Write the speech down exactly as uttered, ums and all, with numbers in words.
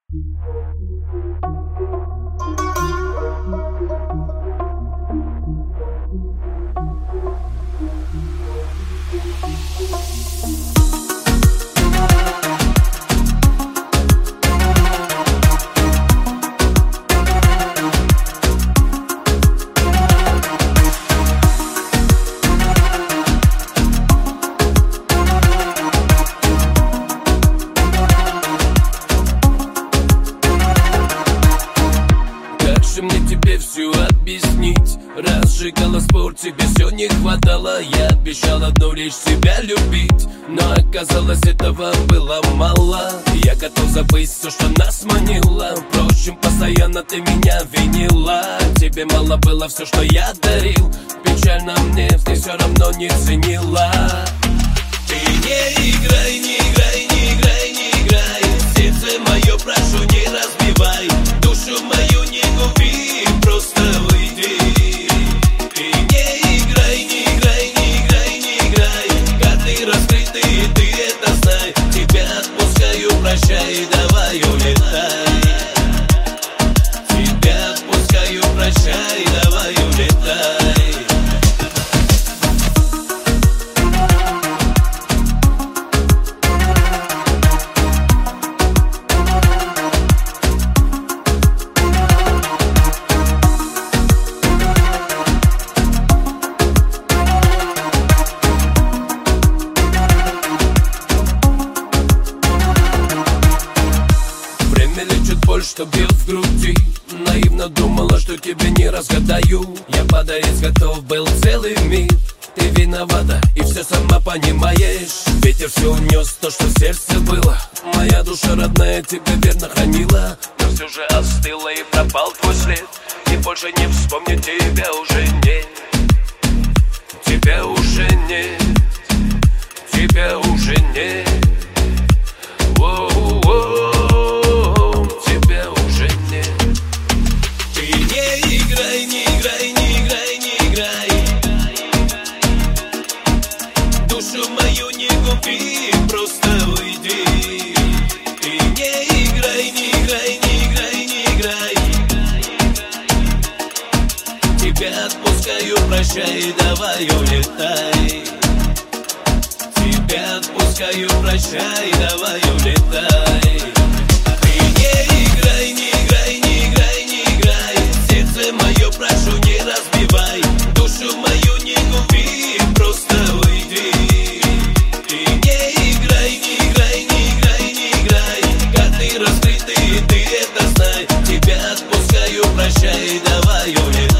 Мне тебе все объяснить? Разжигала спор, тебе все не хватало. Я обещал одну лишь себя любить, но оказалось, этого было мало. Я готов забыть все, что нас манило. Впрочем, постоянно ты меня винила. Тебе мало было все, что я дарил. Печально мне, ты все равно не ценила. Ты не играй, не играй, не играй, не играй. Сердце мое, прошу, не разбивай. Душу мою не губи, просто уйди. Ты не играй, не играй, не играй, не играй. Карты раскрыты, и ты это знай. Тебя отпускаю, прощай, давай улетай. Тебя отпускаю, прощай, давай улетай. Боль, что бьет в груди. Наивно думала, что тебе не разгадаю. Я подарить готов был целый мир. Ты виновата и все сама понимаешь. Ветер все унес то, что в сердце было. Моя душа родная тебя верно хранила, но все же остыла и пропал твой след. И больше не вспомню тебя уже нет. Тебя уже нет. Тебя уже нет. Воу-воу. Просто уйди. Ты не играй, не играй, не играй, не играй. Тебя отпускаю, прощай, давай улетай. Тебя отпускаю, прощай, давай улетай. Ты не играй, не играй, не играй, не играй. Сердце мое, прошу, не разбивай. Душу мою не губи, просто уйди. Раскрыты, и ты это знай. Тебя отпускаю, прощай, давай улетай.